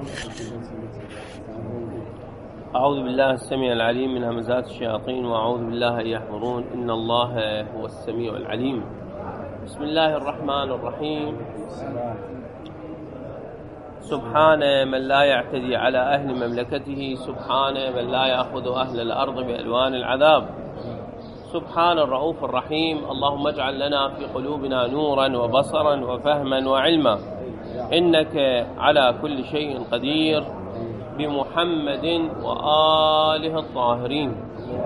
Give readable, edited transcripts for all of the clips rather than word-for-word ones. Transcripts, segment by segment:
أعوذ بالله السميع العليم من همزات الشياطين، وأعوذ بالله أن يحضرون، إن الله هو السميع العليم. بسم الله الرحمن الرحيم. سبحان من لا يعتدي على أهل مملكته، سبحان من لا يأخذ أهل الأرض بألوان العذاب، سبحان الرؤوف الرحيم. اللهم اجعل لنا في قلوبنا نورا وبصرا وفهما وعلما، إنك على كل شيء قدير، بمحمد وآله الطاهرين.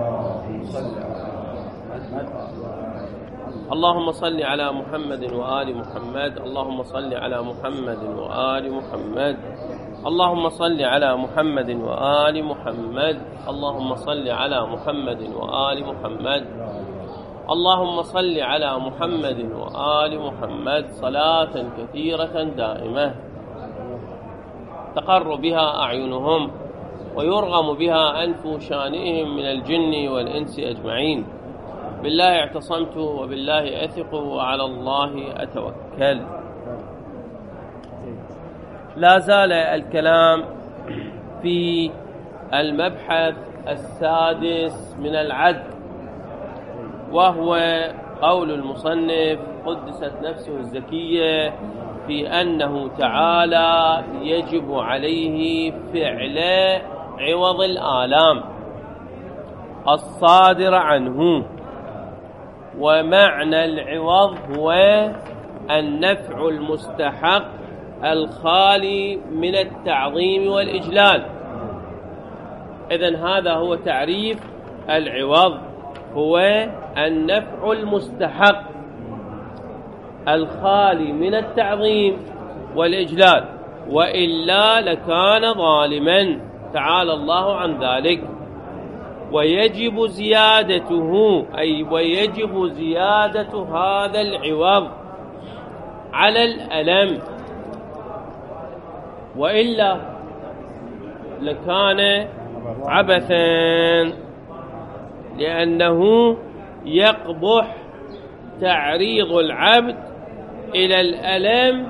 اللهم صل على محمد وآل محمد، اللهم صل على محمد وآل محمد، اللهم صل على محمد وآل محمد، اللهم صل على محمد وآل محمد، اللهم صل على محمد وآل محمد صلاة كثيرة دائمة تقر بها أعينهم ويرغم بها أنف شانئهم من الجن والإنس أجمعين. بالله اعتصمت وبالله أثق وعلى الله أتوكل. لا زال الكلام في المبحث السادس من العدل، وهو قول المصنف قدست نفسه الزكية في أنه تعالى يجب عليه فعل عوض الآلام الصادر عنه. ومعنى العوض هو النفع المستحق الخالي من التعظيم والإجلال. إذن هذا هو تعريف العوض، هو النفع المستحق الخالي من التعظيم والإجلال، وإلا لكان ظالما تعالى الله عن ذلك. ويجب زيادته، أي ويجب زيادة هذا العوض على الألم، وإلا لكان عبثا، لأنه يقبح تعريض العبد إلى الألم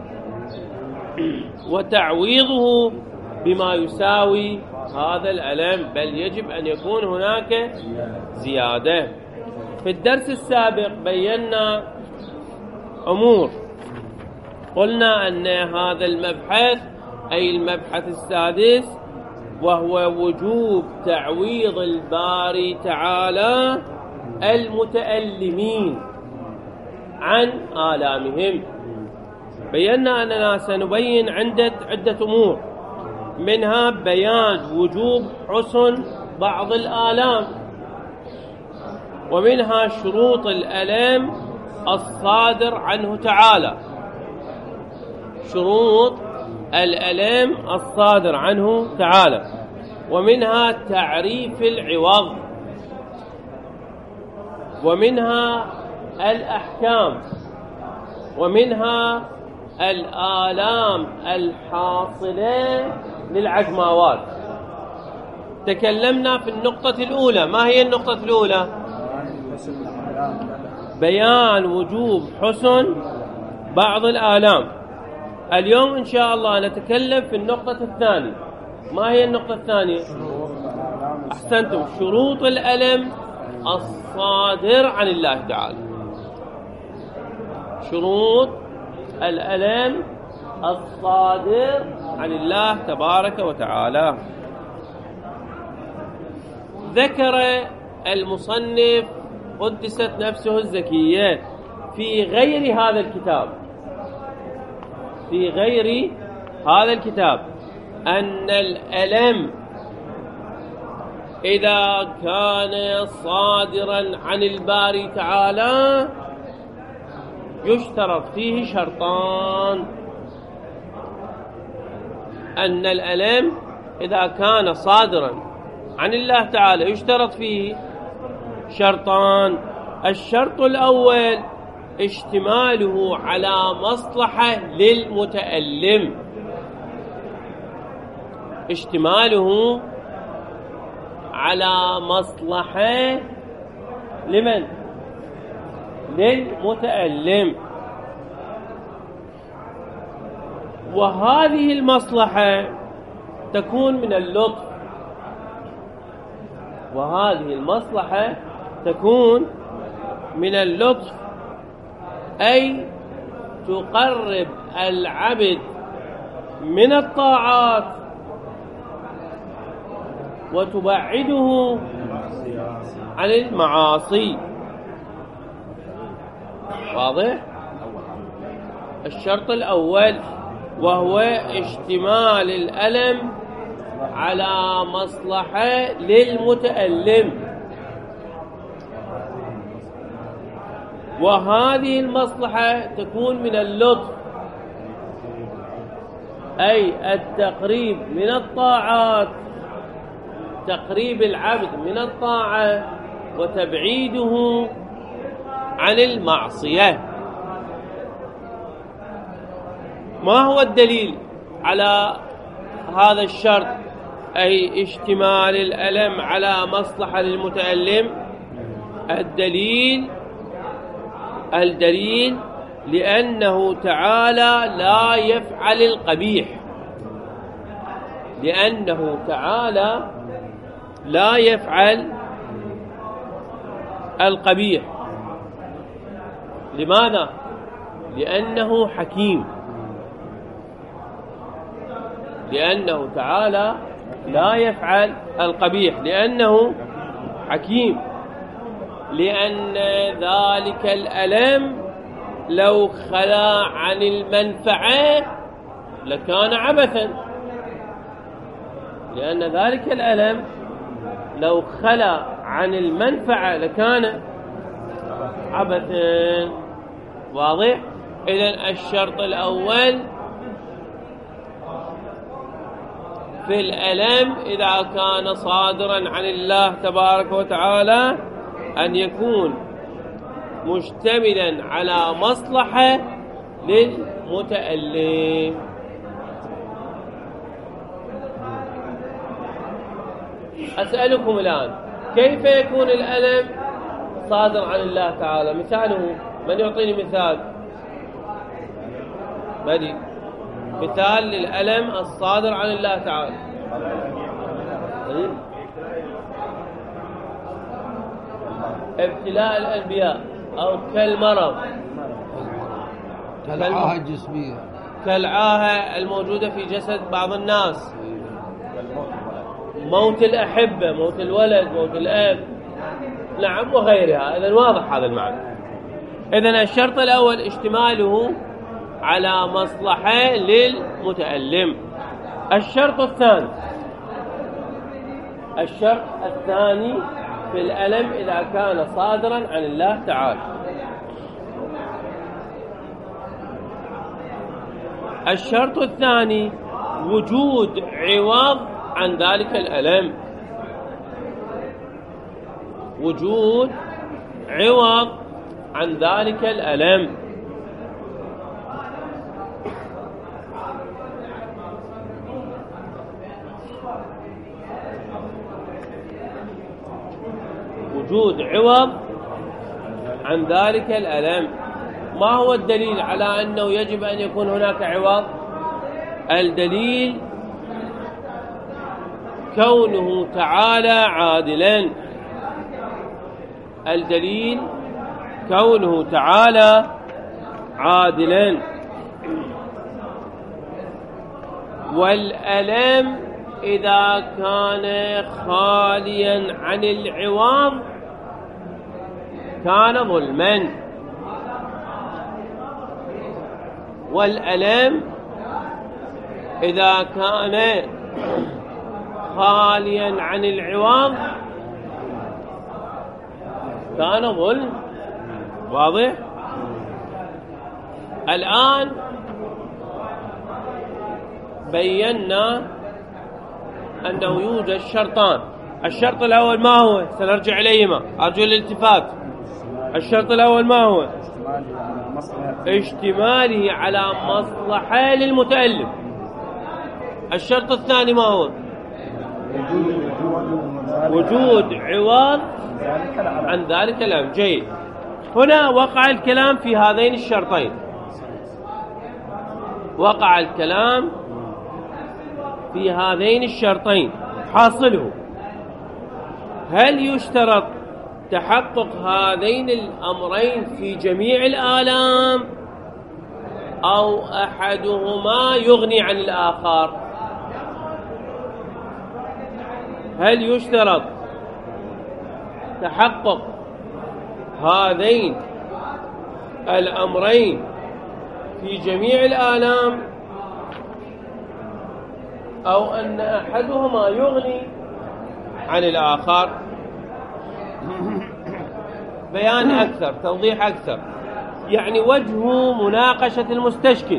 وتعويضه بما يساوي هذا الألم، بل يجب أن يكون هناك زيادة. في الدرس السابق بينا أمور، قلنا أن هذا المبحث أي المبحث السادس وهو وجوب تعويض الباري تعالى المتألمين عن آلامهم. بينا أننا سنبين عدة أمور، منها بيان وجوب حسن بعض الآلام، ومنها شروط الألم الصادر عنه تعالى، شروط الألم الصادر عنه تعالى، ومنها تعريف العوض، ومنها الأحكام، ومنها الآلام الحاصلة للعجماوات. تكلمنا في النقطة الأولى. ما هي النقطة الأولى؟ بيان وجوب حسن بعض الآلام. اليوم إن شاء الله نتكلم في النقطة الثانية. ما هي النقطة الثانية؟ أحسنتم، شروط الألم الصادر عن الله تعالى. شروط الألم الصادر عن الله تبارك وتعالى. ذكر المصنف قدست نفسه الزكية في غير هذا الكتاب، في غير هذا الكتاب، أن الألم إذا كان صادرا عن الباري تعالى يشترط فيه شرطان. أن الألم إذا كان صادرا عن الله تعالى يشترط فيه شرطان. الشرط الأول اشتماله على مصلحة للمتألم، اشتماله على مصلحة لمن؟ للمتألم. وهذه المصلحة تكون من اللطف، وهذه المصلحة تكون من اللطف، أي تقرب العبد من الطاعات وتبعده عن المعاصي. واضح؟ الشرط الأول وهو اشتمال الألم على مصلحة للمتألم، وهذه المصلحة تكون من اللطف، أي التقريب من الطاعات، تقريب العبد من الطاعة وتبعيده عن المعصية. ما هو الدليل على هذا الشرط، أي اشتمال الألم على مصلحة للمتألم؟ الدليل لأنه تعالى لا يفعل القبيح، لأنه تعالى لا يفعل القبيح. لماذا؟ لأنه حكيم، لأنه تعالى لا يفعل القبيح، لأنه حكيم، لأن ذلك الألم لو خلا عن المنفعة لكان عبثا، لأن ذلك الألم لو خلا عن المنفعة لكان عبثا. واضح؟ إذن الشرط الأول في الألم إذا كان صادرا عن الله تبارك وتعالى أن يكون مشتملا على مصلحة للمتألم. أسألكم الآن، كيف يكون الألم صادر عن الله تعالى؟ مثاله، من يعطيني مثال؟ بدي مثال للألم الصادر عن الله تعالى. ابتلاء الأنبياء، أو كالمرض، كالعاهة الجسمية، كالعاهة الموجودة في جسد بعض الناس، موت الأحبة، موت الولد، موت الأب، نعم، وغيرها. إذن واضح هذا المعنى. إذن الشرط الأول اشتماله على مصلحة للمتألم. الشرط الثاني في الألم إذا كان صادرا عن الله تعالى. الشرط الثاني وجود عوض عن ذلك الألم، وجود عوض عن ذلك الألم. وجود عوض عن ذلك الألم. ما هو الدليل على أنه يجب أن يكون هناك عوض؟ الدليل كونه تعالى عادلا، الدليل كونه تعالى عادلا. والألم إذا كان خاليا عن العوض كان ظلما، والألم إذا كان خاليا عن العوض كان ظلم. واضح؟ الآن بينا أنه يوجد شرطان. الشرط الأول ما هو؟ سنرجع إليهما، أرجو الالتفات. الشرط الأول ما هو؟ اشتماله على مصلحة للمتألم. الشرط الثاني ما هو؟ وجود عوض عن ذلك الألم. جيد. هنا وقع الكلام في هذين الشرطين. وقع الكلام في هذين الشرطين. حاصله هل يشترط تحقق هذين الأمرين في جميع الآلام أو أحدهما يغني عن الآخر؟ هل يشترط تحقق هذين الأمرين في جميع الآلام أو أن أحدهما يغني عن الآخر؟ بيان أكثر، توضيح أكثر، يعني وجه مناقشة المستشكل،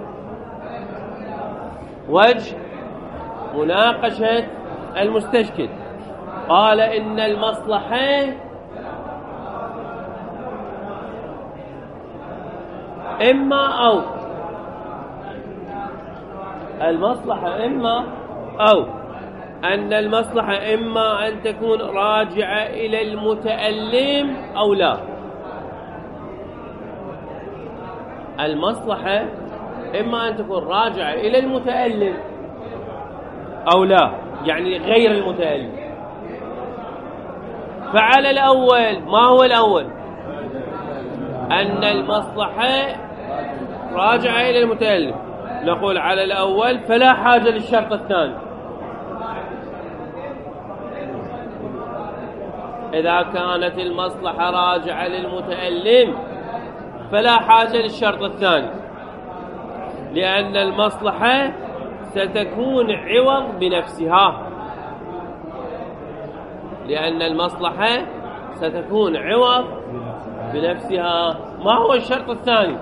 وجه مناقشة المستشكل. قال إن المصلحة إما أو، المصلحة إما أو، أن المصلحة إما أن تكون راجعة إلى المتألم أو لا. المصلحة إما أن تكون راجعة إلى المتألم أو لا، يعني غير المتألم. فعلى الأول، ما هو الأول؟ أن المصلحة راجعة إلى المتألم، نقول على الأول فلا حاجة للشرط الثاني. إذا كانت المصلحة راجعة للمتألم فلا حاجة للشرط الثاني، لأن المصلحة ستكون عوض بنفسها، لأن المصلحة ستكون عوض بنفسها. ما هو الشرط الثاني؟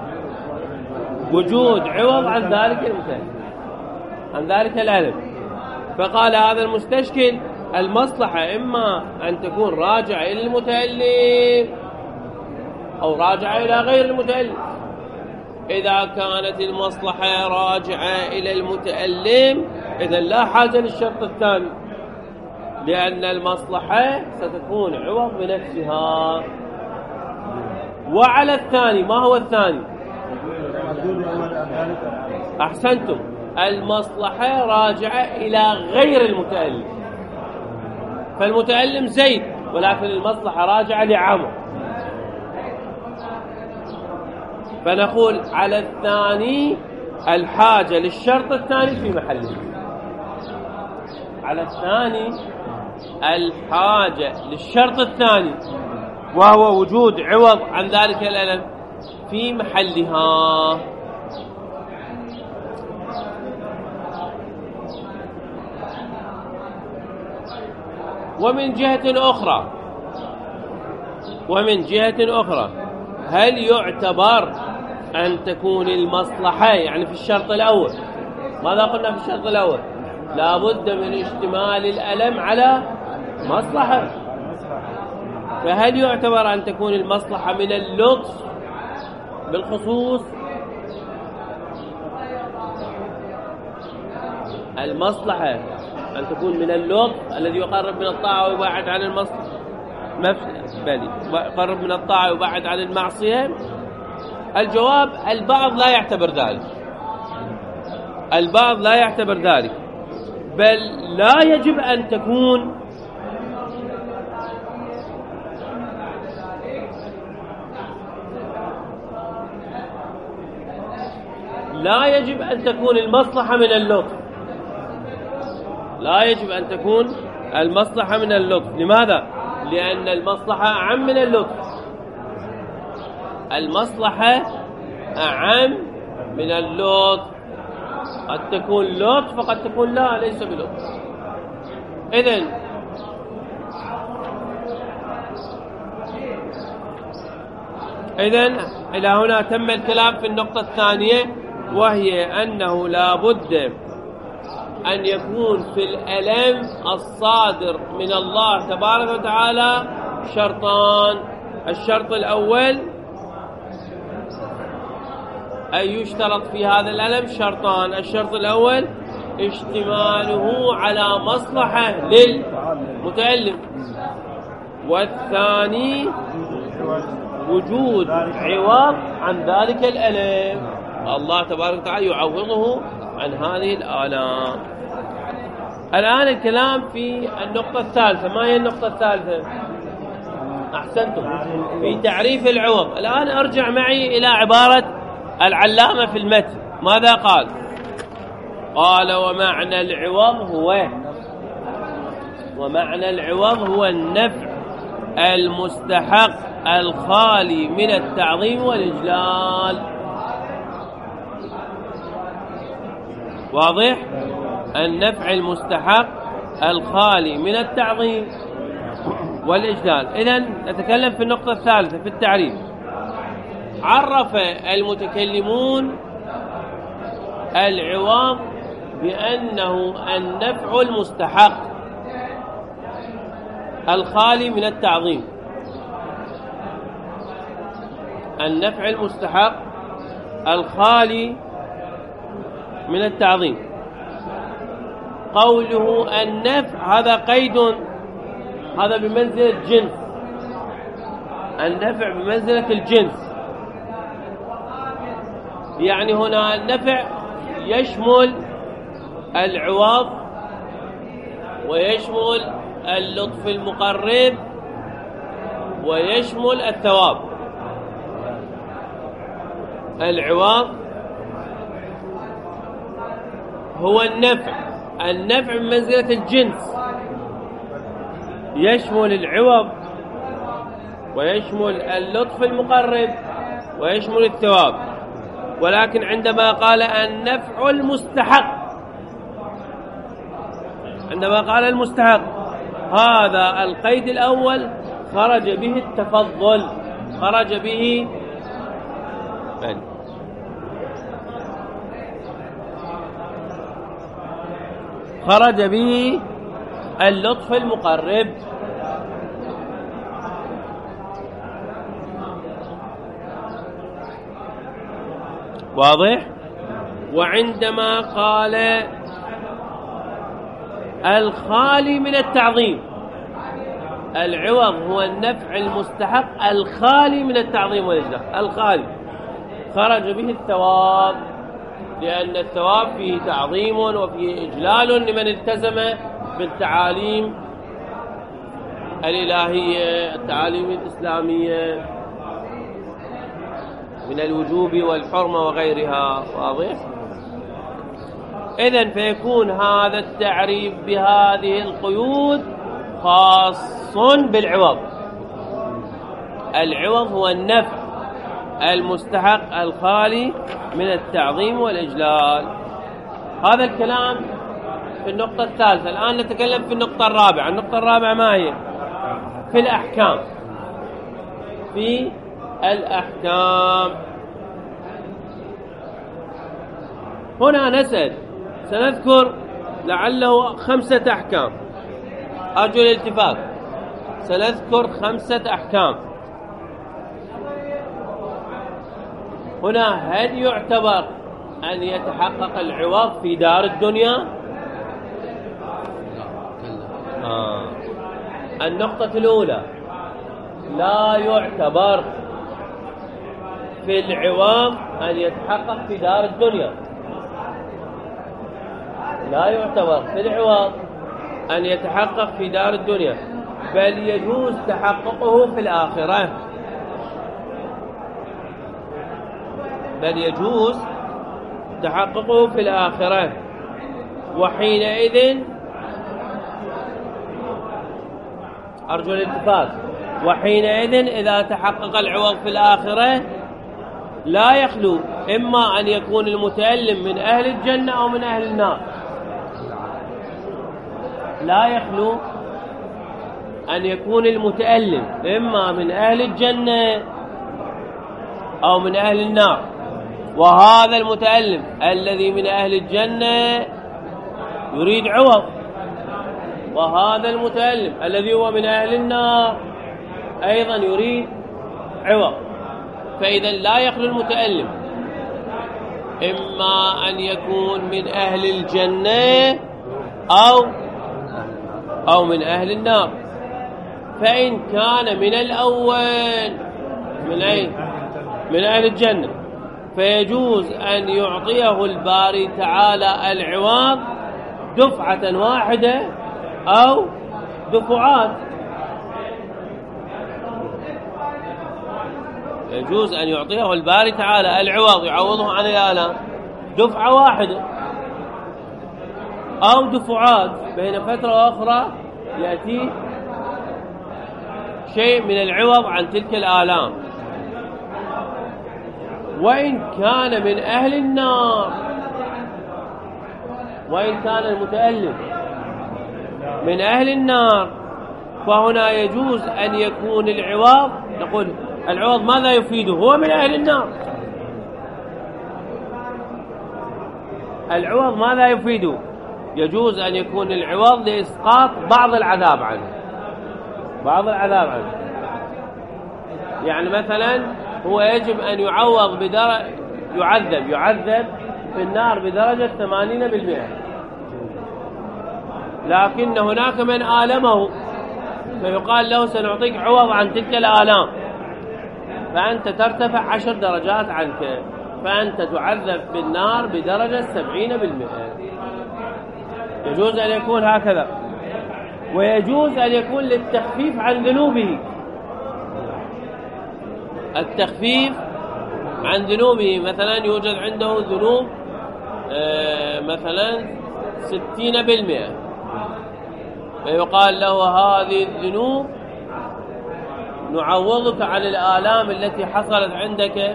وجود عوض عن ذلك المتألم، عن ذلك الألم. فقال هذا المستشكل المصلحة إما أن تكون راجعة إلى المتألم أو راجعة إلى غير المتألم. إذا كانت المصلحة راجعة إلى المتألم إذن لا حاجة للشرط الثاني، لأن المصلحة ستكون عوض بنفسها. وعلى الثاني، ما هو الثاني؟ أحسنتم، المصلحة راجعة إلى غير المتألم، فالمتألم زيد ولكن المصلحة راجعة لعمر. فنقول على الثاني الحاجة للشرط الثاني في محله. على الثاني الحاجة للشرط الثاني وهو وجود عوض عن ذلك الألم في محلها. ومن جهة أخرى هل يعتبر أن تكون المصلحة، يعني في الشرط الأول ماذا قلنا في الشرط الأول؟ لا بد من اشتمال الألم على مصلحة. فهل يعتبر أن تكون المصلحة من اللطف بالخصوص؟ المصلحة أن تكون من اللطف الذي يقرب من الطاعة ويبعد عن المصلحة، يقرب من الطاعة ويبعد عن المعصية. الجواب البعض لا يعتبر ذلك، البعض لا يعتبر ذلك، بل لا يجب أن تكون المصلحة من اللطف، لا يجب أن تكون المصلحة من اللطف. لماذا؟ لأن المصلحة أعم من اللطف، المصلحة أعم من اللطف. قد تكون لطف وقد تكون لا، ليس بلطف. إذن إلى هنا تم الكلام في النقطة الثانية، وهي أنه لا بد أن يكون في الألم الصادر من الله تبارك وتعالى شرطان. الشرط الأول أن يشترط في هذا الألم شرطان. الشرط الأول اشتماله على مصلحة للمتألم، والثاني وجود عوض عن ذلك الألم. الله تبارك وتعالى يعوضه عن هذه الآلام. الآن الكلام في النقطة الثالثة. ما هي النقطة الثالثة؟ أحسنتم، في تعريف العوض. الآن أرجع معي إلى عبارة العلامة في المتن. ماذا قال؟ قال ومعنى العوض هو النفع المستحق الخالي من التعظيم والإجلال. واضح؟ النفع المستحق الخالي من التعظيم والإجلال. إذن نتكلم في النقطة الثالثة في التعريف. عرف المتكلمون العوض بأنه النفع المستحق الخالي من التعظيم. النفع المستحق الخالي من التعظيم. قوله النفع هذا قيد، هذا بمنزلة جنس. النفع بمنزلة الجنس، يعني هنا النفع يشمل العوض ويشمل اللطف المقرب ويشمل الثواب. العوض هو النفع بمنزلة الجنس، يشمل العوض ويشمل اللطف المقرب ويشمل الثواب. ولكن عندما قال النفع المستحق، عندما قال المستحق، هذا القيد الأول خرج به التفضل، خرج به اللطف المقرب. واضح؟ وعندما قال الخالي من التعظيم، العوض هو النفع المستحق الخالي من التعظيم والإجلال. الخالي خرج به الثواب، لأن الثواب فيه تعظيم وفيه إجلال لمن التزم بالتعاليم الإلهية، التعاليم الإسلامية من الوجوب والحرمة وغيرها. واضح؟ إذن فيكون هذا التعريف بهذه القيود خاص بالعوض. العوض هو النفع المستحق الخالي من التعظيم والإجلال. هذا الكلام في النقطة الثالثة. الآن نتكلم في النقطة الرابعة. النقطة الرابعة ما هي؟ في الأحكام. في الأحكام. هنا سنذكر لعله 5 أحكام. أرجو الالتفات. سنذكر 5 أحكام. هنا هل يعتبر أن يتحقق العوض في دار الدنيا؟ النقطة الأولى، لا يعتبر في العوض أن يتحقق في دار الدنيا. لا يعتبر في العوض أن يتحقق في دار الدنيا، بل يجوز تحققه في الآخرة. بل يجوز تحققه في الآخرة. وحينئذ أرجو الالتفات. وحينئذ إذا تحقق العوض في الآخرة لا يخلو إما أن يكون المتألم من أهل الجنة أو من أهل النار. لا يخلو أن يكون المتألم إما من أهل الجنة أو من أهل النار. وهذا المتألم الذي من أهل الجنة يريد عوض، وهذا المتألم الذي هو من أهل النار أيضا يريد عوض. فإذا لا يخلو المتألم إما أن يكون من أهل الجنة أو من أهل النار. فإن كان من الأول من أين؟ من أهل الجنة، فيجوز أن يعطيه الباري تعالى العوض دفعة واحدة أو دفعات. يجوز أن يعطيه الباري تعالى العوض يعوضه عن الآلام دفعة واحدة أو دفعات، بين فترة وأخرى يأتي شيء من العوض عن تلك الآلام. وإن كان من أهل النار، وإن كان المتألم من أهل النار، فهنا يجوز أن يكون العوض، نقول العوض ماذا يفيده؟ هو من أهل النار، العوض ماذا يفيده؟ يجوز أن يكون العوض لإسقاط بعض العذاب عنه، بعض العذاب عنه. يعني مثلا هو يجب أن يعوض يعذب في النار بدرجة 80%، لكن هناك من آلمه فيقال له سنعطيك عوض عن تلك الآلام، فأنت ترتفع 10 درجات عنك، فأنت تعذب بالنار بدرجة 70%. يجوز أن يكون هكذا. ويجوز أن يكون للتخفيف عن ذنوبه، التخفيف عن ذنوبه، مثلا يوجد عنده ذنوب مثلا 60%، فيقال له هذه الذنوب نعوضك عن الآلام التي حصلت عندك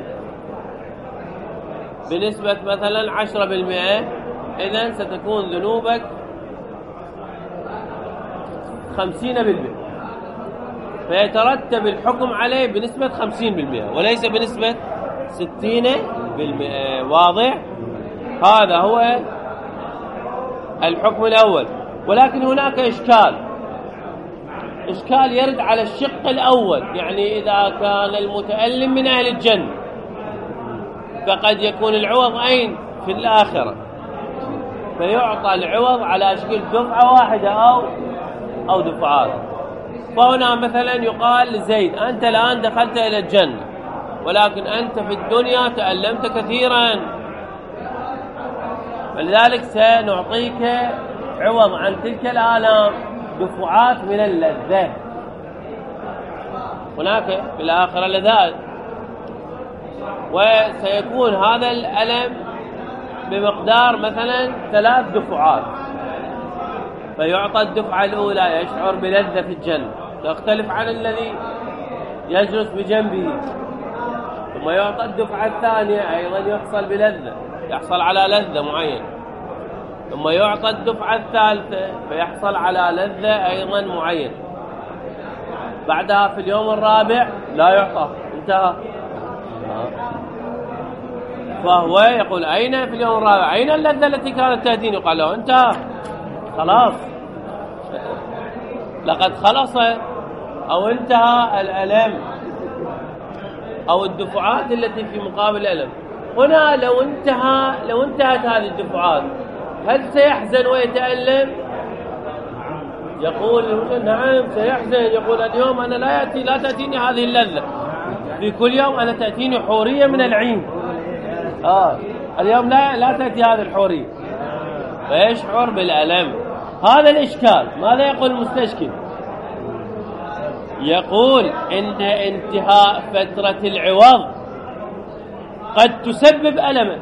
بنسبة مثلا 10%، إذن ستكون ذنوبك 50%، فيترتب الحكم عليه بنسبة 50% وليس بنسبة 60%. واضح؟ هذا هو الحكم الأول. ولكن هناك إشكال يرد على الشق الأول، يعني إذا كان المتألم من أهل الجنة فقد يكون العوض أين؟ في الآخرة، فيعطى العوض على شكل دفعة واحدة أو دفعات. فهنا مثلا يقال لزيد أنت الآن دخلت إلى الجنة، ولكن أنت في الدنيا تألمت كثيرا، فلذلك سنعطيك عوض عن تلك الآلام دفعات من اللذة. هناك في الآخرة لذات، وسيكون هذا الألم بمقدار مثلا 3 دفعات، فيعطى الدفعة الأولى يشعر بلذة في الجنة تختلف عن الذي يجلس بجنبه، ثم يعطى الدفعة الثانية أيضا يحصل على لذة معينة، ثم يعطى الدفعة الثالثة فيحصل على لذة أيضا معينة، بعدها في اليوم الرابع لا يعطى، انتهى. فهو يقول أين في اليوم الرابع أين اللذة التي كانت تأتيني؟ قال له انتهى، خلاص، لقد خلص أو انتهى الألم أو الدفعات التي في مقابل الألم. هنا لو انتهت هذه الدفعات هل سيحزن ويتألم؟ يقول نعم سيحزن، يقول اليوم أنا لا تأتيني هذه اللذة، في كل يوم أنا تأتيني حورية من العين، اليوم لا تأتي هذه الحورية، فيشعر بالألم. هذا الإشكال. ماذا يقول المستشكل؟ يقول إن انتهاء فترة العوض قد تسبب ألما،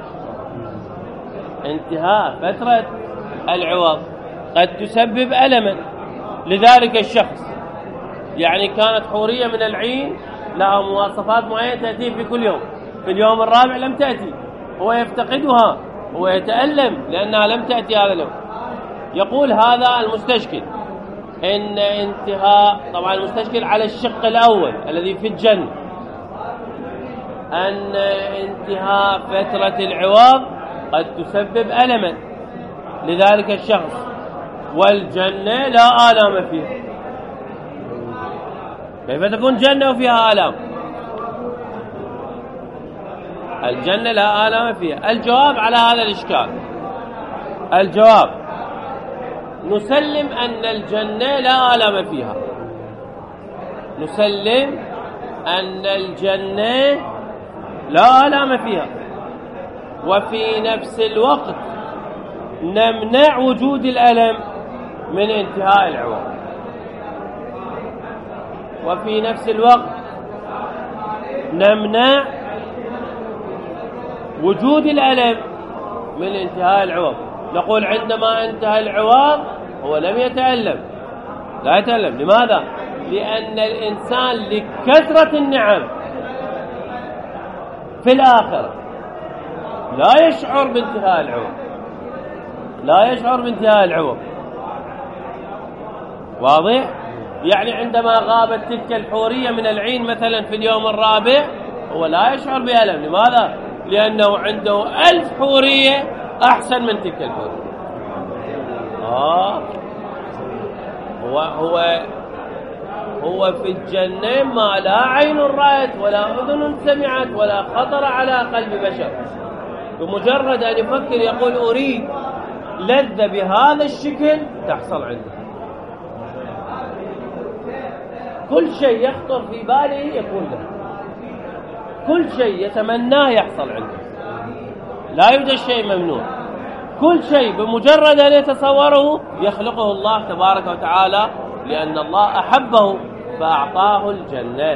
انتهاء فترة العوض قد تسبب ألما لذلك الشخص. يعني كانت حورية من العين لها مواصفات معينة تأتي في كل يوم، في اليوم الرابع لم تأتي، هو يفتقدها، هو يتألم لأنها لم تأتي هذا اليوم. يقول هذا المستشكل إن انتهاء، طبعا المستشكل على الشق الأول الذي في الجنة، أن انتهاء فترة العوض قد تسبب ألما لذلك الشخص، والجنة لا آلام فيها. كيف تكون جنة وفيها آلام؟ الجنة لا آلام فيها. الجواب على هذا الإشكال، الجواب نسلم أن الجنة لا آلام فيها، نسلم أن الجنة لا آلام فيها، وفي نفس الوقت نمنع وجود الألم من انتهاء العوض. وفي نفس الوقت نمنع وجود الألم من انتهاء العوض. نقول عندما انتهى العوض هو لم يتألم، لا يتألم. لماذا؟ لأن الإنسان لكثرة النعم في الآخرة لا يشعر بانتهاء العوض، لا يشعر بانتهاء العوض. واضح؟ يعني عندما غابت تلك الحورية من العين مثلا في اليوم الرابع هو لا يشعر بألم. لماذا؟ لأنه عنده 1000 حورية أحسن من تلك الحورية. هو في الجنة ما لا عين رأت ولا أذن سمعت ولا خطر على قلب بشر. بمجرد أن يفكر يقول أريد لذة بهذا الشكل تحصل عنده. كل شيء يخطر في باله يكون له، كل شيء يتمناه يحصل عنده، لا يوجد شيء ممنوع. كل شيء بمجرد أن يتصوره يخلقه الله تبارك وتعالى، لأن الله أحبه فأعطاه الجنة.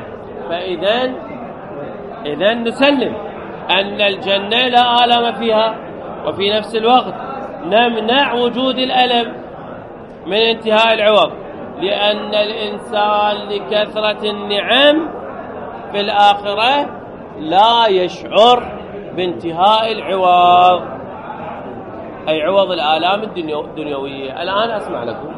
فإذا نسلم أن الجنة لا آلام فيها، وفي نفس الوقت نمنع وجود الألم من انتهاء العوض، لأن الإنسان لكثرة النعم في الآخرة لا يشعر بانتهاء العوض، أي عوض الآلام الدنيوية. الآن أسمع لكم.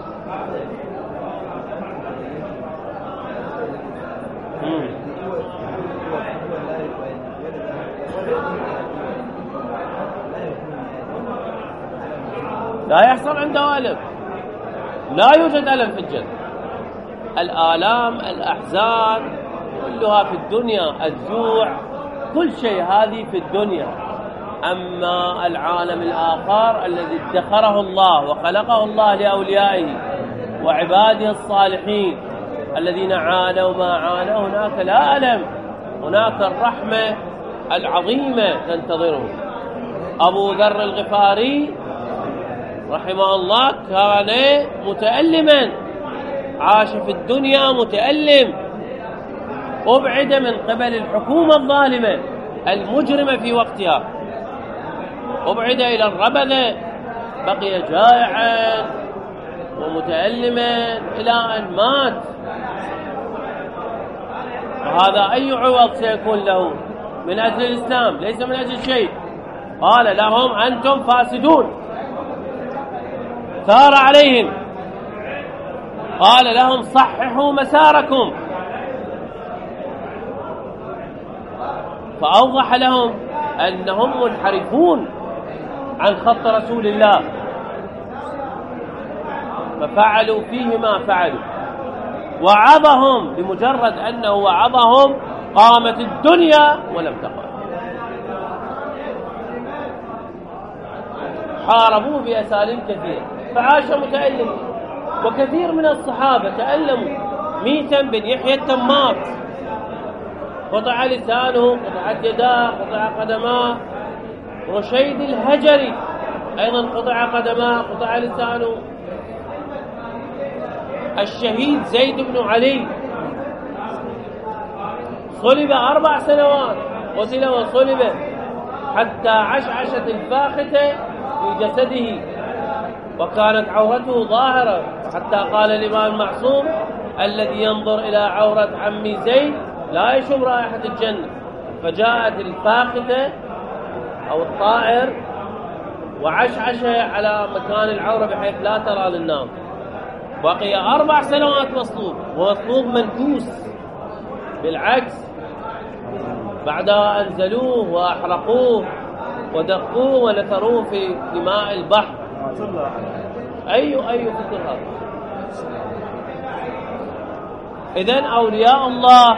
لا يحصل عنده ألم، لا يوجد ألم في الجنة. الآلام الأحزان كلها في الدنيا، الجوع كل شيء هذه في الدنيا. أما العالم الآخر الذي ادخره الله وخلقه الله لأوليائه وعباده الصالحين الذين عانوا ما عانوا، هناك لا ألم، هناك الرحمة العظيمة تنتظرهم. أبو ذر الغفاري رحمه الله كان متألما، عاش في الدنيا متألم، أبعد من قبل الحكومة الظالمة المجرمة في وقتها، أبعد إلى الربذة، بقي جائعا ومتألما إلى أن مات. وهذا أي عوض سيكون له من أجل الإسلام؟ ليس من أجل شيء. قال لهم أنتم فاسدون، ثار عليهم، قال لهم صححوا مساركم، فأوضح لهم أنهم منحرفون عن خط رسول الله، ففعلوا فيه ما فعلوا. وعظهم، بمجرد أنه وعظهم قامت الدنيا ولم تقم. حاربوه بأساليب كثيرة فعاش متألم. وكثير من الصحابة تألموا. ميثم بن يحيى التمار قطع لسانه، قطعت يداه، قطع قدماه. رشيد الهجري أيضا قطع قدماه، قطع لسانه. الشهيد زيد بن علي صلب 4 سنوات، قتل وصلب حتى عشعشت الفاخته في جسده وكانت عورته ظاهرة، حتى قال الإمام المعصوم الذي ينظر إلى عورة عمي زيد لا يشم رائحة الجنة. فجاءت الفاخته أو الطائر وعشعش على مكان العورة بحيث لا ترى للناظر. بقي 4 سنوات مصلوب، ومصلوب منكوس. بالعكس بعدها أنزلوه وأحرقوه ودقوه ونثروه في ماء البحر. أي فكر هذا؟ إذن أولياء الله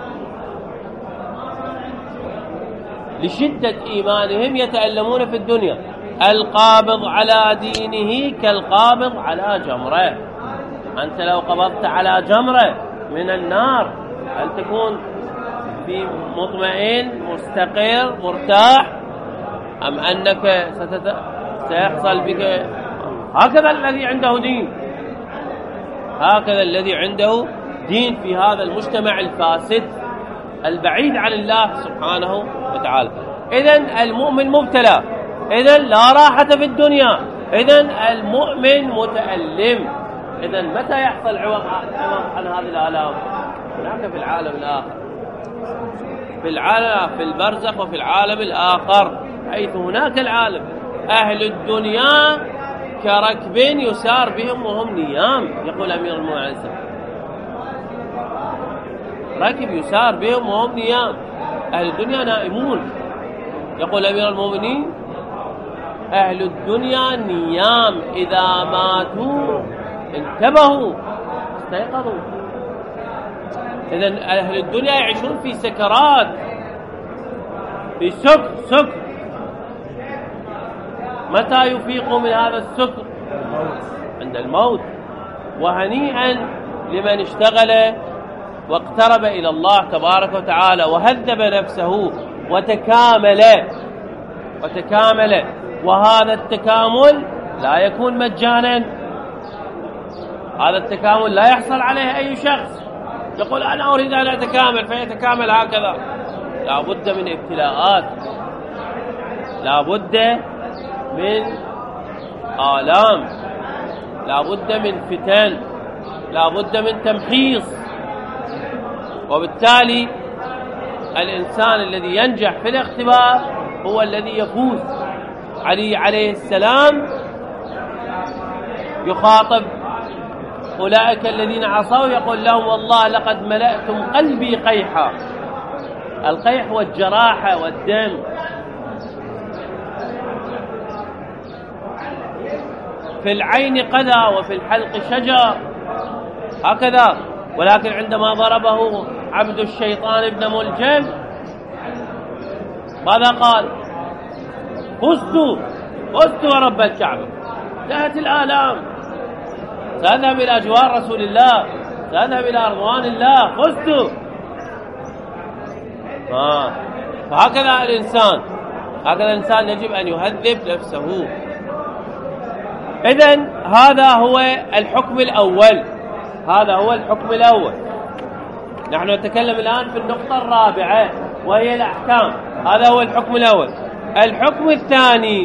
لشدة إيمانهم يتألمون في الدنيا. القابض على دينه كالقابض على جمرة. أنت لو قبضت على جمرة من النار هل تكون في مطمئن مستقر مرتاح؟ أم أنك سيحصل بك. هكذا الذي عنده دين، هكذا الذي عنده دين في هذا المجتمع الفاسد البعيد عن الله سبحانه وتعالى. إذن المؤمن مبتلى، إذن لا راحة في الدنيا، إذن المؤمن متألم. إذن متى يحصل عوض عن هذه الآلام؟ هناك في العالم الآخر، في العالم، في البرزخ وفي العالم الآخر، حيث هناك العالم. أهل الدنيا كركب يسار بهم وهم نيام، يقول أمير المؤمنين، ركب يسار بهم وهم نيام، أهل الدنيا نائمون. يقول أمير المؤمنين أهل الدنيا نيام، إذا ماتوا انتبهوا استيقظوا. إذن أهل الدنيا يعيشون في سكرات، في سكر. متى يفيقوا من هذا السكر؟ عند الموت. وهنيئا لمن اشتغل واقترب إلى الله تبارك وتعالى وهذب نفسه وتكامل. وهذا التكامل لا يكون مجانا، هذا التكامل لا يحصل عليه أي شخص يقول أنا أريد أن أتكامل فيتكامل هكذا. لا بد من ابتلاءات، لا بد من آلام، لا بد من فتن، لا بد من تمحيص. وبالتالي الإنسان الذي ينجح في الاختبار هو الذي يفوز. علي عليه السلام يخاطب أولئك الذين عصوا يقول لهم والله لقد ملأتم قلبي قيحا. القيح والجراحة والدم. في العين قذى وفي الحلق شجر، هكذا. ولكن عندما ضربه عبد الشيطان ابن ملجم ماذا قال؟ فزت ورب الكعبة، انتهت الآلام، سأذهب إلى جوار رسول الله، سأذهب إلى رضوان الله، فزت. فهكذا الإنسان يجب أن يهذب نفسه. إذن هذا هو الحكم الأول. نحن نتكلم الآن في النقطة الرابعة وهي الأحكام. هذا هو الحكم الأول. الحكم الثاني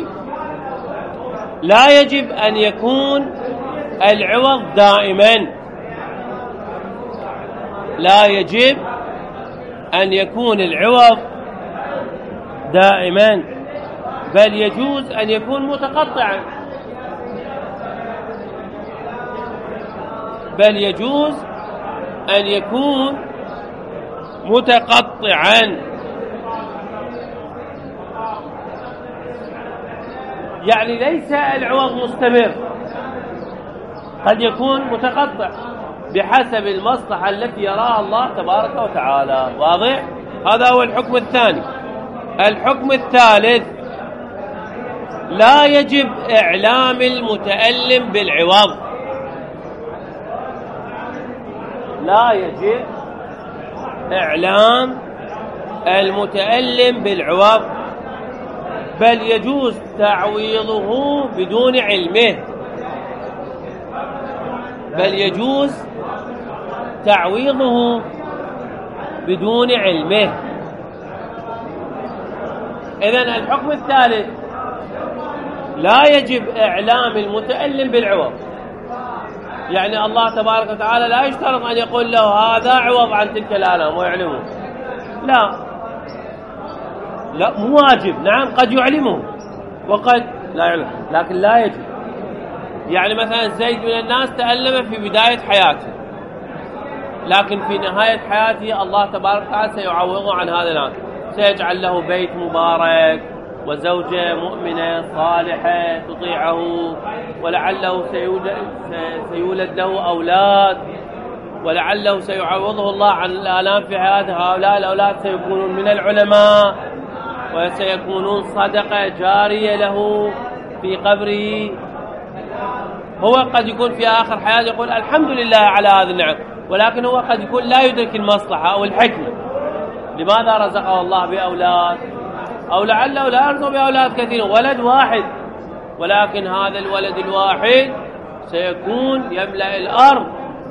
لا يجب أن يكون العوض دائما، لا يجب أن يكون العوض دائما، بل يجوز أن يكون متقطعا، بل يجوز أن يكون متقطعا. يعني ليس العوض مستمر، قد يكون متقطع بحسب المصلحة التي يراها الله تبارك وتعالى. واضح؟ هذا هو الحكم الثاني. الحكم الثالث لا يجب إعلام المتألم بالعوض، لا يجب إعلام المتألم بالعوض، بل يجوز تعويضه بدون علمه، بل يجوز تعويضه بدون علمه. إذن الحكم الثالث لا يجب إعلام المتألم بالعوض. يعني الله تبارك وتعالى لا يشترط أن يقول له هذا عوض عن تلك الآلام ويعلمه، لا مو واجب. نعم قد يعلمه وقد لا يعلم، لكن لا يجب. يعني مثلا زيد من الناس تألم في بداية حياته، لكن في نهاية حياته الله تبارك وتعالى سيعوضه عن هذا الآن، سيجعل له بيت مبارك وزوجة مؤمنة صالحة تطيعه، ولعله سيولد له أولاد، ولعله سيعوضه الله عن الآلام في حياته. هؤلاء الأولاد سيكونون من العلماء وسيكونون صدقة جارية له في قبره. هو قد يكون في آخر حياته يقول الحمد لله على هذه النعم، ولكن هو قد يكون لا يدرك المصلحة أو الحكمة، لماذا رزقه الله بأولاد أو لعله لا يرزق بأولاد كثير، ولد واحد، ولكن هذا الولد الواحد سيكون يملأ الأرض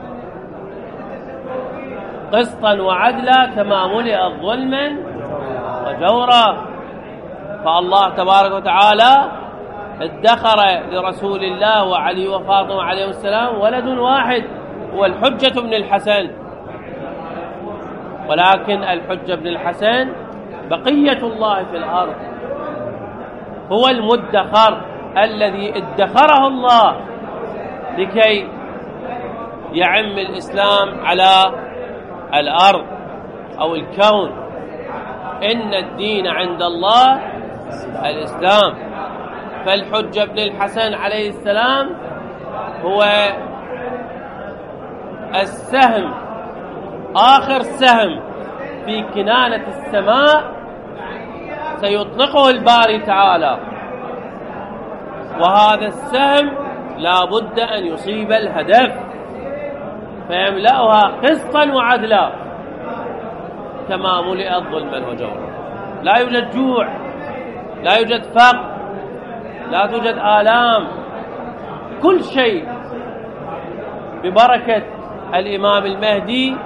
قسطا وعدلا كما ملئت ظلما وجورا. فالله تبارك وتعالى ادخر لرسول الله وعلي وفاطمة عليهم السلام ولد واحد هو الحجة بن الحسن، ولكن الحجة بن الحسن بقية الله في الأرض، هو المدخر الذي ادخره الله لكي يعم الإسلام على الأرض أو الكون. إن الدين عند الله الإسلام. فالحجة بن الحسن عليه السلام هو السهم، آخر سهم في كنانة السماء سيطلقه الباري تعالى، وهذا السهم لا بد أن يصيب الهدف فيملأها قسطا وعدلا كما ملئت ظلما وجورا. لا يوجد جوع، لا يوجد فقر، لا توجد آلام، كل شيء ببركة الإمام المهدي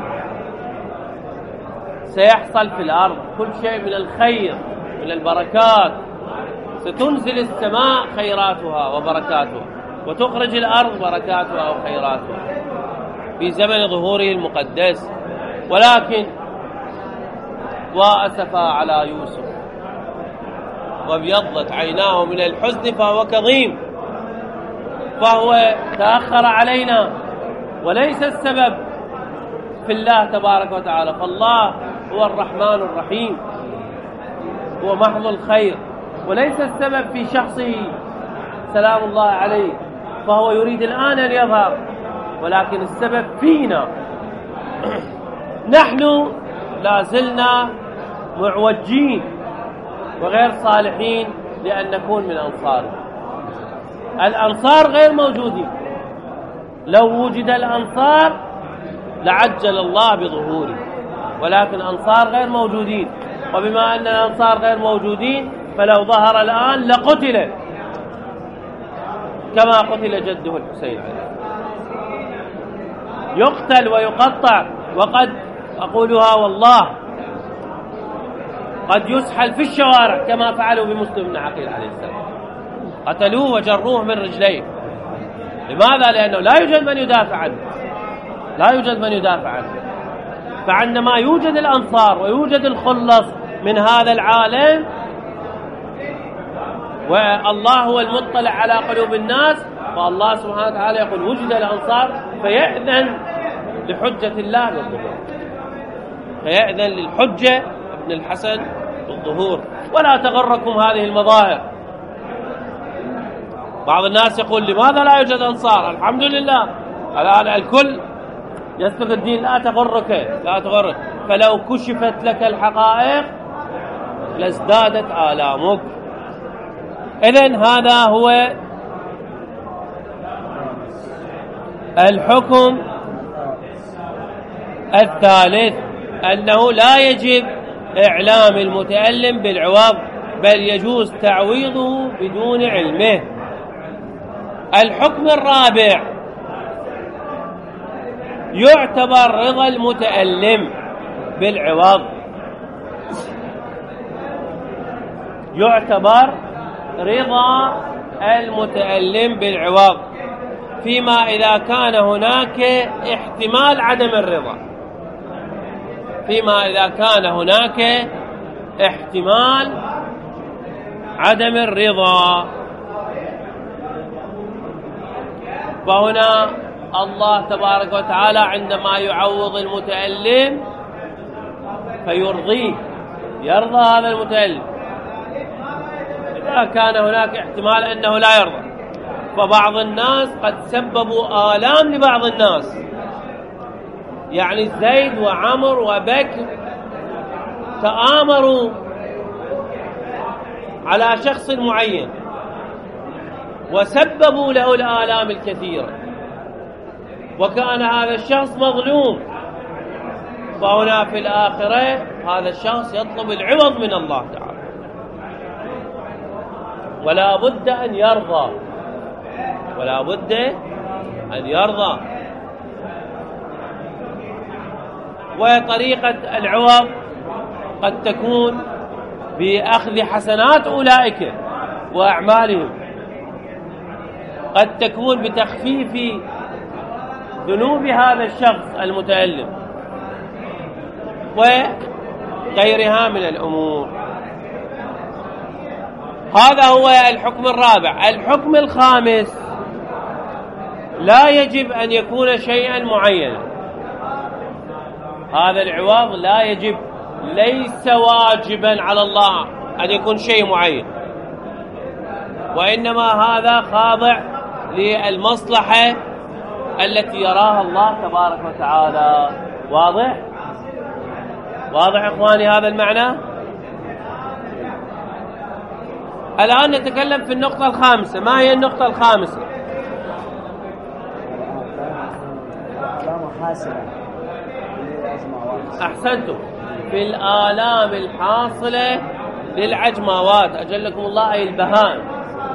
سيحصل في الأرض، كل شيء من الخير من البركات. ستنزل السماء خيراتها وبركاتها، وتخرج الأرض بركاتها وخيراتها في زمن ظهوره المقدس. ولكن وأسفا على يوسف وابيضت عيناه من الحزن فهو كظيم، فهو تأخر علينا وليس السبب في الله تبارك وتعالى. فالله هو الرحمن الرحيم، هو محض الخير، وليس السبب في شخصه سلام الله عليه، فهو يريد الآن أن يظهر، ولكن السبب فينا. نحن لا زلنا معوجين وغير صالحين لأن نكون من أنصاره. الأنصار غير موجودين، لو وجد الأنصار لعجل الله بظهوره، ولكن الأنصار غير موجودين، وبما أن الأنصار غير موجودين فلو ظهر الآن لقتل كما قتل جده الحسين عليه، يقتل ويقطع. وقد أقولها والله قد يسحل في الشوارع كما فعلوا بمسلم بن عقيل عليه السلام، قتلوه وجروه من رجليه. لماذا؟ لأنه لا يوجد من يدافع عنه، لا يوجد من يدافع عنه. فعندما يوجد الأنصار ويوجد الخلص من هذا العالم، والله هو المطلع على قلوب الناس، فالله سبحانه وتعالى يقول وجد الأنصار فيأذن لحجة الله بالظهور، فيأذن للحجة ابن الحسن بالظهور. ولا تغركم هذه المظاهر. بعض الناس يقول لماذا لا يوجد أنصار؟ الحمد لله الآن الكل يسلك الدين. لا تغرك، لا تغرك، فلو كشفت لك الحقائق لازدادت آلامك. إذن هذا هو الحكم الثالث، أنه لا يجب إعلام المتألم بالعوض، بل يجوز تعويضه بدون علمه. الحكم الرابع، يعتبر رضا المتألم بالعوض، يعتبر رضا المتألم بالعوض فيما إذا كان هناك احتمال عدم الرضا، فيما إذا كان هناك احتمال عدم الرضا. فهنا الله تبارك وتعالى عندما يعوض المتألم فيرضيه، يرضى هذا المتألم. إذا كان هناك احتمال أنه لا يرضى، فبعض الناس قد سببوا آلام لبعض الناس، يعني زيد وعمر وبكر تآمروا على شخص معين وسببوا له الآلام الكثيرة، وكان هذا الشخص مظلوم. فهنا في الآخرة هذا الشخص يطلب العوض من الله تعالى، ولا بد أن يرضى، ولا بد أن يرضى. وطريقة العوض قد تكون بأخذ حسنات أولئك وأعمالهم، قد تكون بتخفيف ذنوب هذا الشخص المتألم، وغيرها من الأمور. هذا هو الحكم الرابع. الحكم الخامس: لا يجب أن يكون شيئا معينا. هذا العوض لا يجب، ليس واجبا على الله أن يكون شيء معين، وإنما هذا خاضع للمصلحة التي يراها الله تبارك وتعالى. واضح؟ واضح إخواني هذا المعنى؟ الآن نتكلم في النقطة الخامسة. ما هي النقطة الخامسة؟ أحسنتم، في الآلام الحاصلة للعجماوات، أجلكم الله، أي البهائم.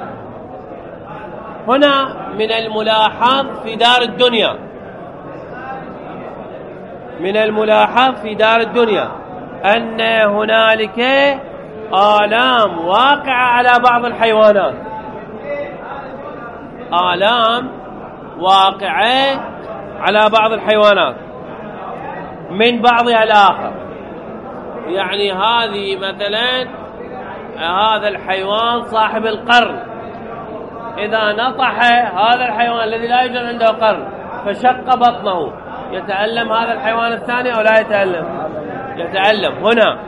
هنا من الملاحظ في دار الدنيا، من الملاحظ في دار الدنيا أن هنالك آلام واقعة على بعض الحيوانات، آلام واقعة على بعض الحيوانات من بعضها الآخر. يعني هذه مثلا هذا الحيوان صاحب القرن، إذا نطح هذا الحيوان الذي لا يوجد عنده قرن فشق بطنه، يتألم هذا الحيوان الثاني أو لا يتألم؟ يتألم. هنا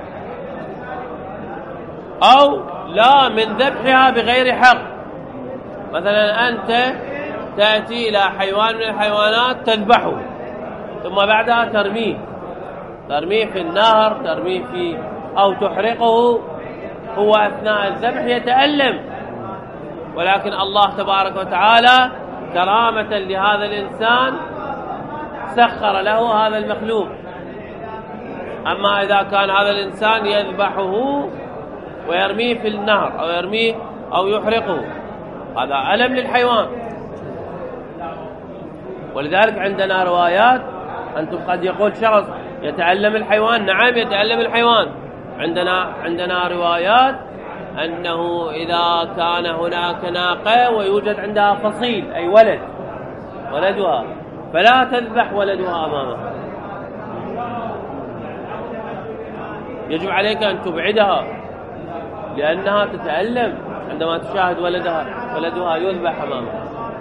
أو لا، من ذبحها بغير حق. مثلا أنت تأتي إلى حيوان من الحيوانات تذبحه، ثم بعدها ترميه في النهر، ترميه في أو تحرقه، هو أثناء الذبح يتألم، ولكن الله تبارك وتعالى كرامة لهذا الإنسان سخر له هذا المخلوق. أما إذا كان هذا الإنسان يذبحه ويرميه في النهر أو يرميه أو يحرقه، هذا ألم للحيوان. ولذلك عندنا روايات، أنتم قد يقول شخص يتألم الحيوان، نعم يتألم الحيوان. عندنا روايات أنه إذا كان هناك ناقة ويوجد عندها فصيل أي ولدها، فلا تذبح ولدها أمامها، يجب عليك أن تبعدها لأنها تتألم عندما تشاهد ولدها يذبح أمامها.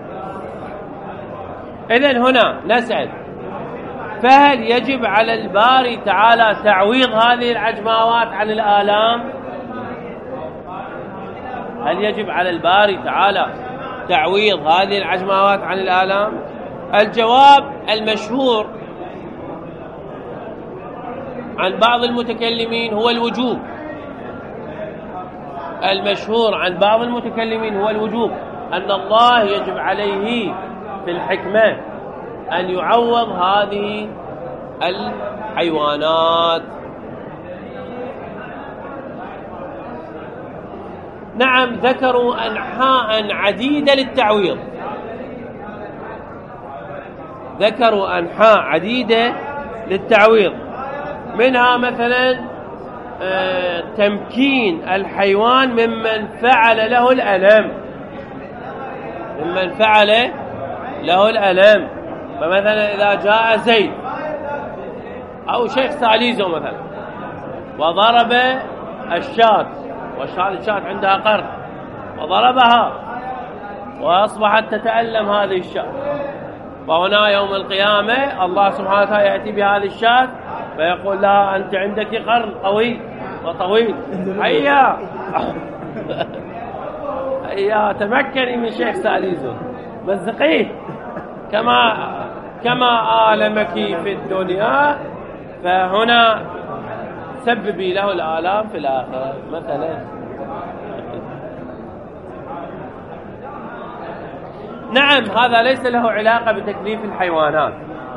إذن هنا نسأل: فهل يجب على الباري تعالى تعويض هذه العجماوات عن الآلام؟ هل يجب على الباري تعالى تعويض هذه العجماوات عن الآلام؟ الجواب المشهور عن بعض المتكلمين هو الوجوب. المشهور عن بعض المتكلمين هو الوجوب، أن الله يجب عليه في الحكمة أن يعوض هذه الحيوانات. نعم، ذكروا أنحاء عديدة للتعويض، ذكروا أنحاء عديدة للتعويض، منها مثلا تمكين الحيوان ممن فعل له الألم، ممن فعل له الألم. فمثلا إذا جاء زيد أو شيخ ساليزو مثلا وضرب الشاة، والشاة عندها قرن، وضربها وأصبحت تتألم هذه الشاة، فهنا يوم القيامة الله سبحانه وتعالى يأتي بهذه الشاة فيقول لها: أنت عندك قرن قوي وطويل، هيا هيا تمكني من شيخ ساليزو، مزقيه كما آلمك في الدنيا، فهنا سببي له الآلام في الآخرة مثلا. نعم، هذا ليس له علاقة بتكليف الحيوانات،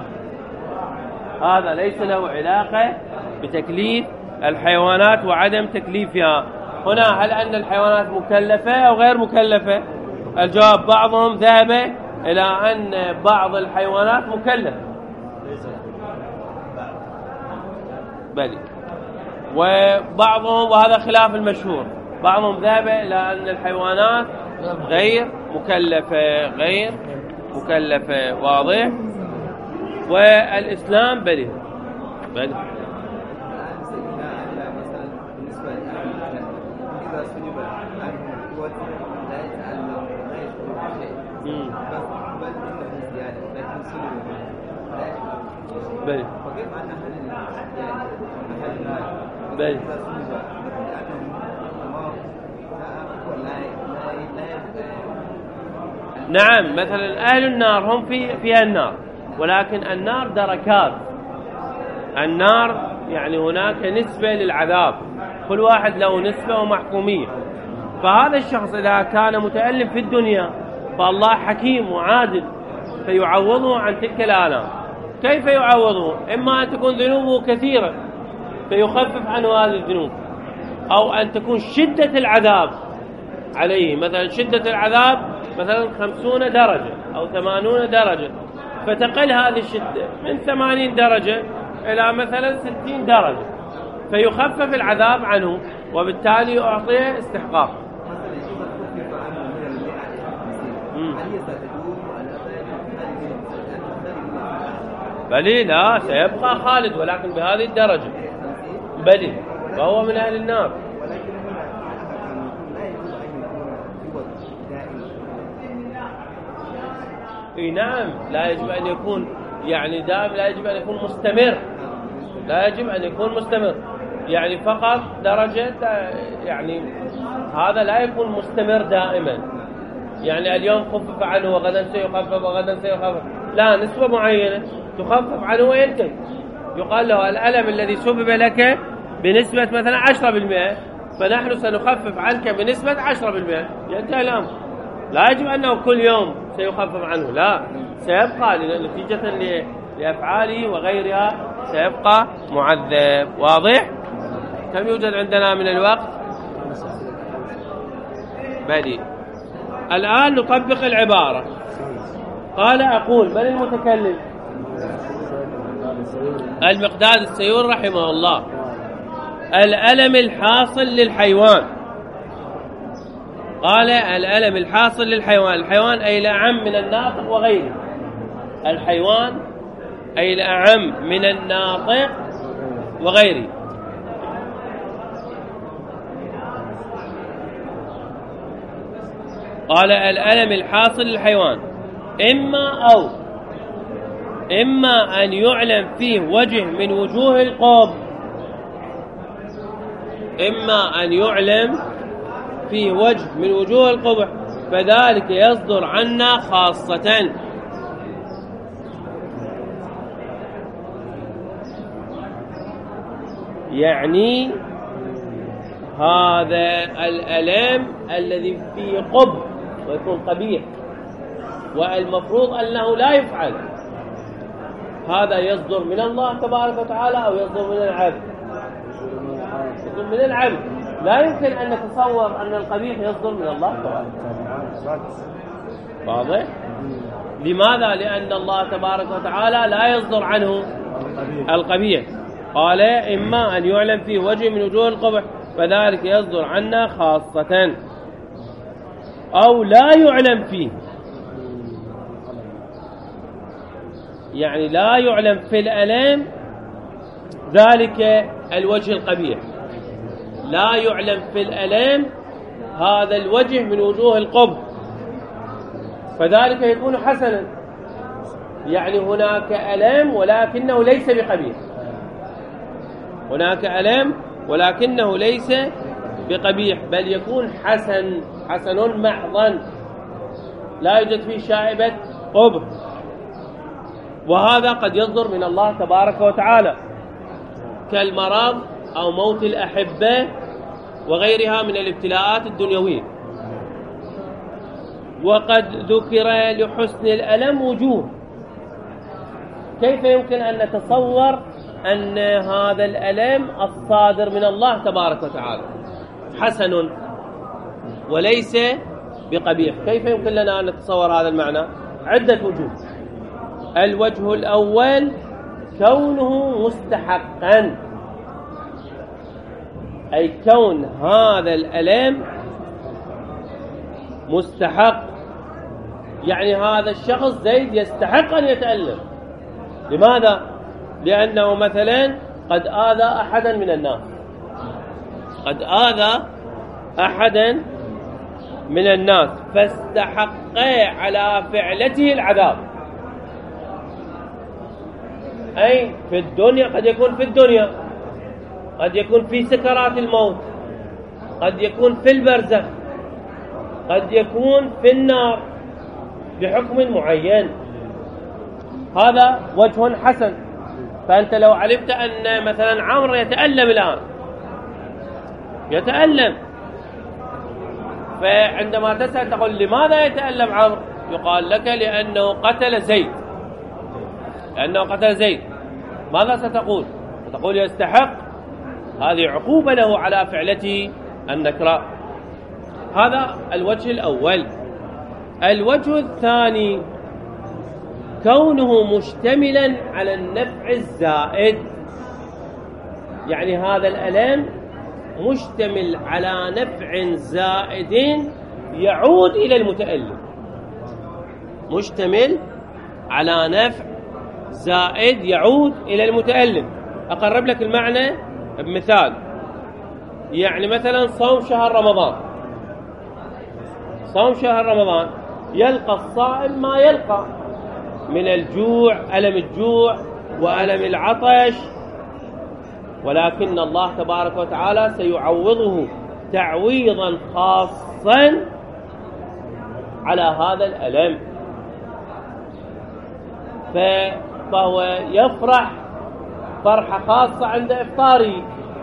هذا ليس له علاقة بتكليف الحيوانات وعدم تكليفها. هنا هل أن الحيوانات مكلفة أو غير مكلفة؟ الجواب بعضهم ذهب إلى أن بعض الحيوانات مكلفة، بلي، وبعضهم، وهذا خلاف المشهور، بعضهم ذهب إلى أن الحيوانات غير مكلفة، غير مكلفة. واضح؟ والإسلام بلي بلي. بلي بلي. نعم، مثلا أهل النار هم فيها النار، ولكن النار دركات، النار يعني هناك نسبة للعذاب، كل واحد له نسبة ومحكومية. فهذا الشخص إذا كان متألم في الدنيا فالله حكيم وعادل فيعوضه عن تلك الآلام. كيف يعوضه؟ إما أن تكون ذنوبه كثيرة فيخفف عنه هذه الذنوب، أو أن تكون شدة العذاب عليه، مثلا شدة العذاب مثلا 50 درجة أو 80 درجة، فتقل هذه الشدة من 80 درجة إلى مثلا 60 درجة، فيخفف العذاب عنه وبالتالي يعطيه استحقاق. بلي لا، سيبقى خالد ولكن بهذه الدرجة، بلي، فهو من أهل النار. اي نعم، لا يجب أن يكون يعني دائم، لا يجب أن يكون مستمر، لا يجب أن يكون مستمر، يعني فقط درجة، يعني هذا لا يكون مستمر دائما، يعني اليوم خفف عنه وغدا سيخفف وغدا سيخفف، لا، نسبة معينة تخفف عنه وينتهي. يقال له الألم الذي سبب لك بنسبة مثلا 10%، فنحن سنخفف عنك بنسبة 10%، ينتهي الأمر. لا يجب أنه كل يوم سيخفف عنه، لا، سيبقى نتيجة لأفعاله وغيرها سيبقى معذب. واضح؟ كم يوجد عندنا من الوقت؟ بدي. الآن نطبق العبارة. قال أقول، من المتكلم؟ المقداد السيور رحمه الله. الألم الحاصل للحيوان. قال الألم الحاصل للحيوان، الحيوان أي الأعم من الناطق وغيره، الحيوان أي الأعم من الناطق وغيره. قال الألم الحاصل للحيوان إما أن يعلم فيه وجه من وجوه القبح، إما أن يعلم فيه وجه من وجوه القبح، فذلك يصدر عنا خاصة. يعني هذا الألم الذي فيه قبح ويكون قبيح والمفروض أنه لا يفعل، هذا يصدر من الله تبارك وتعالى أو يصدر من العبد؟ يصدر من العبد. لا يمكن أن نتصور أن القبيح يصدر من الله تبارك وتعالى. واضح؟ لماذا؟ لأن الله تبارك وتعالى لا يصدر عنه القبيح. قال إما أن يعلم فيه وجه من وجوه القبح فذلك يصدر عنا خاصة، أو لا يعلم فيه، يعني لا يعلم في الألم ذلك الوجه القبيح، لا يعلم في الألم هذا الوجه من وجوه القبح، فذلك يكون حسنا. يعني هناك ألم ولكنه ليس بقبيح، هناك ألم ولكنه ليس بقبيح، بل يكون حسن محضا لا يوجد فيه شائبة قبح، وهذا قد يصدر من الله تبارك وتعالى كالمرض أو موت الأحبة وغيرها من الابتلاءات الدنيوية. وقد ذكر لحسن الألم وجوه، كيف يمكن أن نتصور أن هذا الألم الصادر من الله تبارك وتعالى؟ حسن وليس بقبيح. كيف يمكن لنا أن نتصور هذا المعنى؟ عدة وجوه. الوجه الأول كونه مستحقا، أي كون هذا الألم مستحق، يعني هذا الشخص زيد يستحق أن يتألم. لماذا؟ لأنه مثلا قد آذى أحدا من الناس، قد آذى أحدا من الناس فاستحق على فعلته العذاب. أي في الدنيا، قد يكون في الدنيا، قد يكون في سكرات الموت، قد يكون في البرزخ، قد يكون في النار بحكم معين. هذا وجه حسن. فأنت لو علمت أن مثلا عمرو يتألم الآن، يتألم، فعندما تسأل تقول لماذا يتألم عمرو؟ يقال لك لأنه قتل زيد، لأنه قتل زيد. ماذا ستقول؟ ستقول يستحق، هذه عقوبة له على فعلته النكراء. هذا الوجه الأول. الوجه الثاني كونه مشتملا على النفع الزائد، يعني هذا الألم مشتمل على نفع زائد يعود إلى المتألم، مشتمل على نفع زائد يعود إلى المتألم. أقرب لك المعنى بمثال، يعني مثلا صوم شهر رمضان، صوم شهر رمضان يلقى الصائم ما يلقى من الجوع، ألم الجوع وألم العطش، ولكن الله تبارك وتعالى سيعوضه تعويضا خاصا على هذا الألم. فهو يفرح فرحة خاصة عند إفطاره،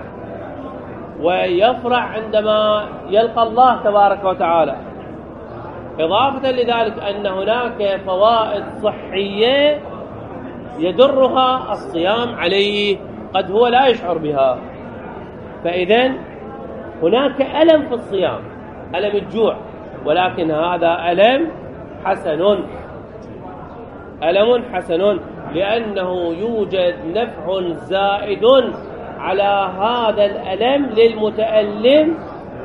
ويفرح عندما يلقى الله تبارك وتعالى. إضافة لذلك أن هناك فوائد صحية يدرها الصيام عليه، قد هو لا يشعر بها. فإذن هناك ألم في الصيام، ألم الجوع، ولكن هذا ألم حسن، ألم حسن، لأنه يوجد نفع زائد على هذا الألم للمتألم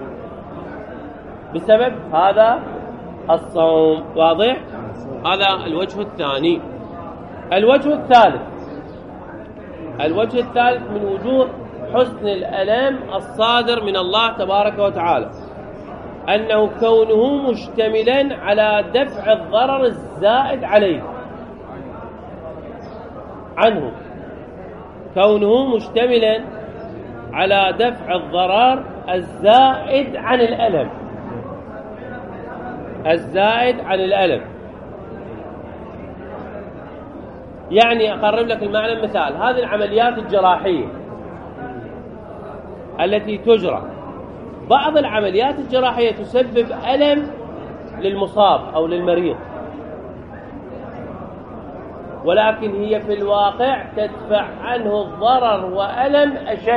بسبب هذا الصوم. واضح؟ هذا الوجه الثاني. الوجه الثالث، الوجه الثالث من وجوه حسن الألم الصادر من الله تبارك وتعالى أنه كونه مشتملا على دفع الضرر الزائد عليه عنه، كونه مشتملا على دفع الضرر الزائد عن الألم، الزائد عن الألم. يعني أقرب لك المعنى مثال، هذه العمليات الجراحية التي تجرى، بعض العمليات الجراحية تسبب ألم للمصاب أو للمريض، ولكن هي في الواقع تدفع عنه الضرر وألم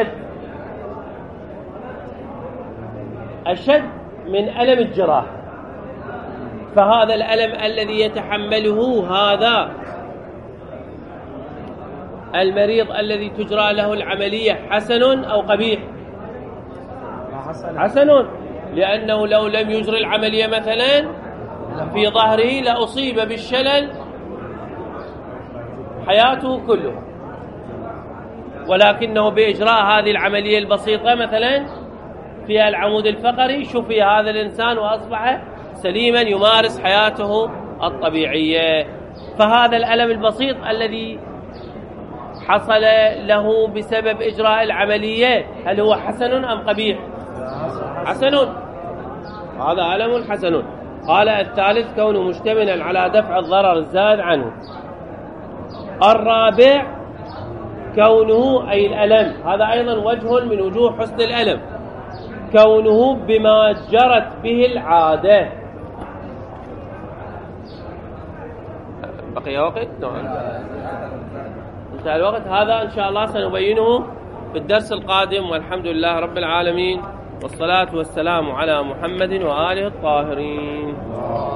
أشد من ألم الجراح. فهذا الألم الذي يتحمله هذا المريض الذي تجرى له العملية حسن أو قبيح؟ حسن، لأنه لو لم يجري العملية مثلا في ظهره لأصيب بالشلل حياته كلها، ولكنه بإجراء هذه العملية البسيطة مثلا في العمود الفقري شفي هذا الإنسان وأصبح سليما يمارس حياته الطبيعية. فهذا الألم البسيط الذي حصل له بسبب إجراء العملية هل هو حسن أم قبيح؟ حسن، هذا ألم حسن. قال الثالث كونه مشتملا على دفع الضرر الزائد عنه. الرابع كونه أي الألم، هذا أيضا وجه من وجوه حسن الألم، كونه بما جرت به العادة. بقي وقت؟ نعم انتهى الوقت. هذا إن شاء الله سنبينه في الدرس القادم، والحمد لله رب العالمين. والصلاة والسلام على محمد وآله الطاهرين.